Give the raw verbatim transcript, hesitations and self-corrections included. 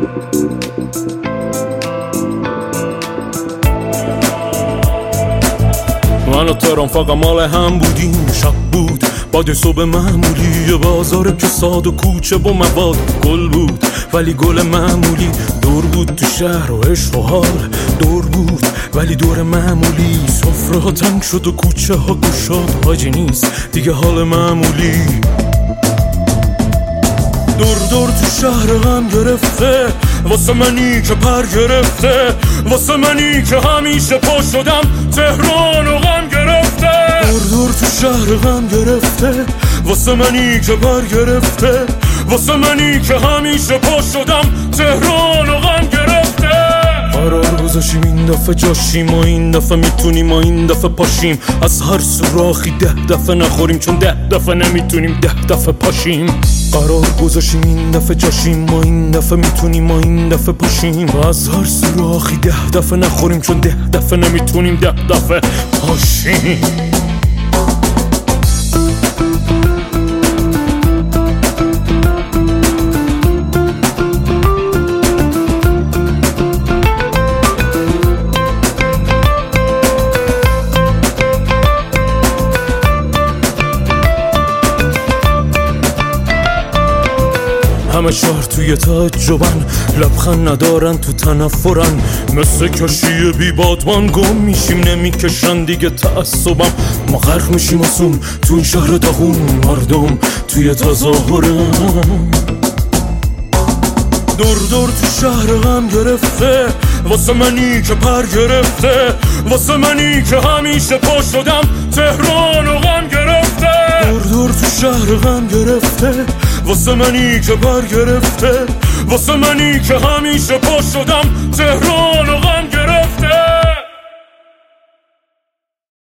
من و تهران فقط مال هم بودیم. شب بود بعد صبح معمولی، یه بازاره که ساد و کوچه و مواد گل بود ولی گل معمولی. دور بود تو شهر و عشق و حال، دور بود ولی دور معمولی. سفره ها تنگ شد و کوچه ها گشاد، حاجی نیست دیگه حال معمولی. دور دور تو شهر غم گرفته، واسه منی که پر گرفته، واسه منی که همیشه پا شدم تهران و غم گرفته. دور دور تو شهر غم گرفته، واسه منی که پر گرفته، واسه منی که همیشه پا شدم تهران و غم گرفته. قرار گذاشیم این دفعه جاشیم و این دفعه میتونیم و این دفعه پاشیم. از هر سوراخی ده دفعه نخوریم چون ده دفعه نمیتونیم ده دفعه پاشیم. قرار گذاشیم این دفعه جاشیم و این دفعه میتونیم و این دفعه پاشیم. و از هر سوراخی ده دفعه نخوریم چون ده دفعه نمیتونیم ده دفعه پاشیم. همه شهر توی تعجبن، لبخند ندارن تو تنفرن، مثل کشی بی بادبان گم میشیم نمیکشن دیگه تعصبم. ما غرق میشیم آسون تو این شهر داغون، مردم توی تظاهرن. دور دور تو شهر غم گرفته، واسه منی که پر گرفته، واسه منی که همیشه پا شدم تهران و غم گرفته. دور دور تو شهر غم گرفته، واسه منی که پر گرفته، واسه منی که همیشه پا شدم تهران و غم گرفته.